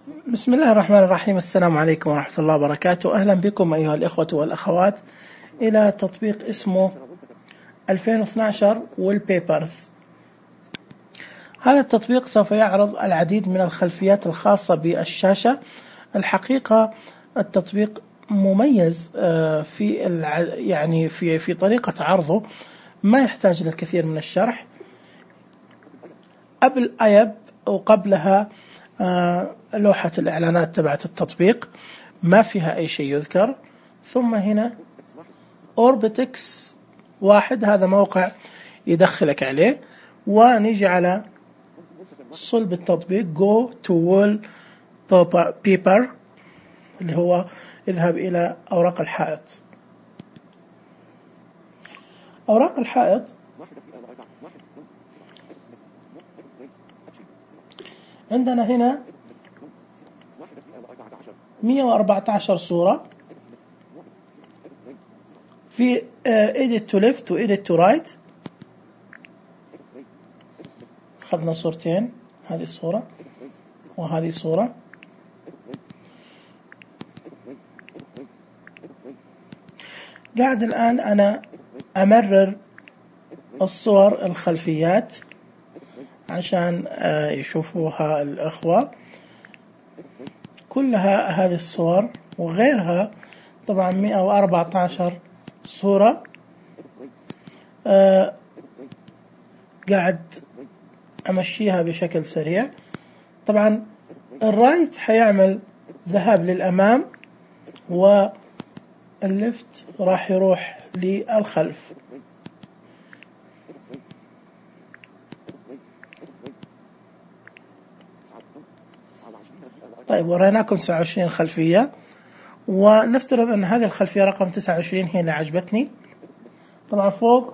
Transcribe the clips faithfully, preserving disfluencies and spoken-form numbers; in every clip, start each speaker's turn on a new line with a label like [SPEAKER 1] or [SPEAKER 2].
[SPEAKER 1] بسم الله الرحمن الرحيم. السلام عليكم ورحمة الله وبركاته. أهلا بكم أيها الإخوة والأخوات إلى تطبيق اسمه ألفين واثني عشر والبيبرز. هذا التطبيق سوف يعرض العديد من الخلفيات الخاصة بالشاشة. الحقيقة التطبيق مميز في يعني في في طريقة عرضه، ما يحتاج للكثير من الشرح. قبل أيب وقبلها لوحة الإعلانات تبعت التطبيق ما فيها أي شيء يذكر. ثم هنا أوربتكس واحد، هذا موقع يدخلك عليه. ونيجي على صلب التطبيق Go to Wallpaper اللي هو اذهب إلى أوراق الحائط. أوراق الحائط عندنا هنا مئة وأربعة عشر صورة في edit to left و edit to right. أخذنا صورتين، هذه الصورة وهذه الصورة. قاعد الآن أنا أمرر الصور الخلفيات عشان يشوفوها الأخوة. كلها هذه الصور وغيرها، طبعا مئة وأربعة عشر صورة. آه قاعد أمشيها بشكل سريع. طبعا الرايت حيعمل ذهاب للأمام، والليفت راح يروح للخلف. طيب وريناكم تسعة وعشرين خلفية، ونفترض أن هذه الخلفية رقم تسعة وعشرين هي اللي عجبتني. طبعا فوق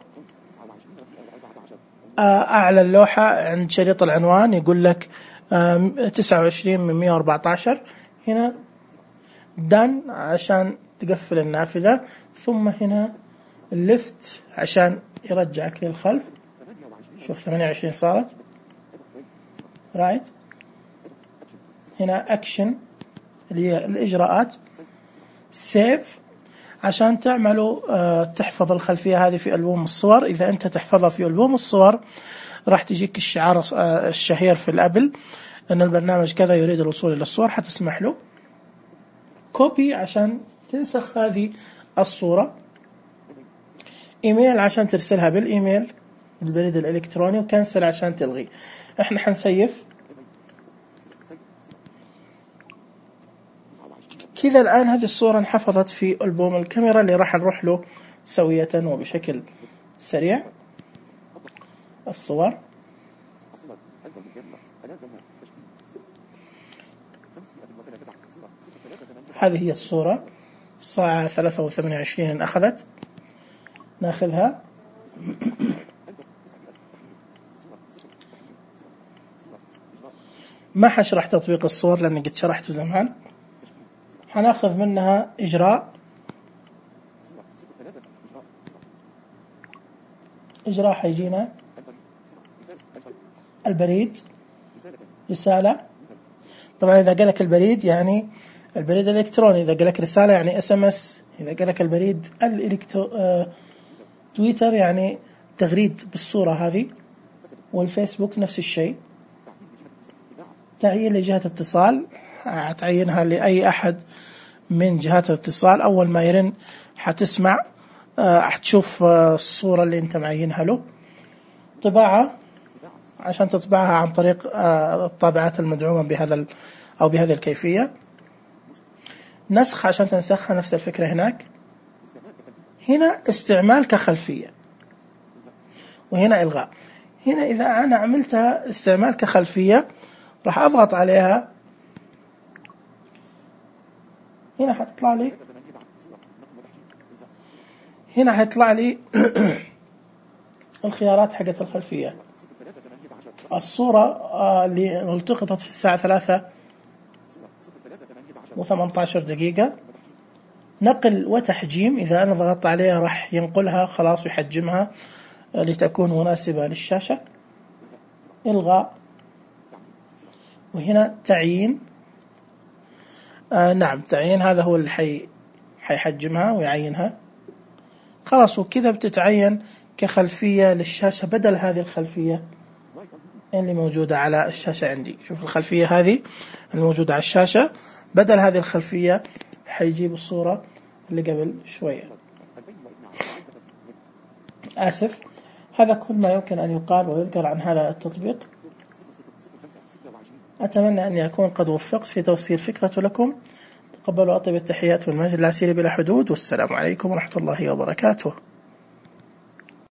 [SPEAKER 1] أعلى اللوحة عند شريط العنوان يقول لك تسعة وعشرين من مئة وأربعة عشر. هنا done عشان تقفل النافذة، ثم هنا الليفت عشان يرجعك للخلف. شوف ثمانية وعشرين صارت رايت. هنا أكشن اللي هي الإجراءات. سيف عشان تعملوا آه تحفظ الخلفية هذه في ألبوم الصور. إذا أنت تحفظها في ألبوم الصور راح تجيك الشعار آه الشهير في الأبل أن البرنامج كذا يريد الوصول إلى الصور، حتسمح له. كوبي عشان تنسخ هذه الصورة. إيميل عشان ترسلها بالإيميل بالبريد الإلكتروني. وكنسل عشان تلغي. إحنا حنسيف كذا. الآن هذه الصورة انحفظت في ألبوم الكاميرا اللي راح نروح له سوية وبشكل سريع. الصور هذه هي الصورة. الساعة ثلاثة وثمانية وعشرين أخذت. ناخذها ما حشرح تطبيق الصور لأني قد شرحته زمان. حناخذ منها إجراء. إجراء حيجينا البريد، رسالة. طبعا إذا قالك البريد يعني البريد الإلكتروني، إذا قالك رسالة يعني اس ام اس، إذا قالك البريد الإلكترو آه تويتر يعني تغريد بالصورة هذه. والفيسبوك نفس الشيء. تعيين لجهة اتصال، هتعينها لأي أحد من جهات الاتصال. أول ما يرن حتسمع حتشوف الصورة اللي أنت معينها له. طباعة عشان تطبعها عن طريق الطابعات المدعومة بهذا أو بهذه الكيفية. نسخ عشان تنسخها، نفس الفكرة هناك. هنا استعمال كخلفية، وهنا إلغاء. هنا إذا أنا عملتها استعمال كخلفية راح أضغط عليها. هنا حتطلع لي هنا حيطلع لي الخيارات حقت الخلفية. الصورة اللي التقطت في الساعة ثلاثة وثمانية عشر دقيقة. نقل وتحجيم، إذا أنا ضغطت عليها راح ينقلها خلاص ويحجمها لتكون مناسبة للشاشة. إلغاء. وهنا تعيين آه نعم، تعيين هذا هو اللي حي حيحجمها ويعينها. خلاص، وكذا بتتعين كخلفية للشاشة بدل هذه الخلفية اللي موجودة على الشاشة عندي. شوف الخلفية هذه الموجودة على الشاشة، بدل هذه الخلفية حيجيب الصورة اللي قبل شوية. آسف، هذا كل ما يمكن أن يقال ويذكر عن هذا التطبيق. أتمنى أني أكون قد وفقت في توصيل فكرته لكم. تقبلوا أطيب التحيات والمجد العسير بلا حدود، والسلام عليكم ورحمة الله وبركاته.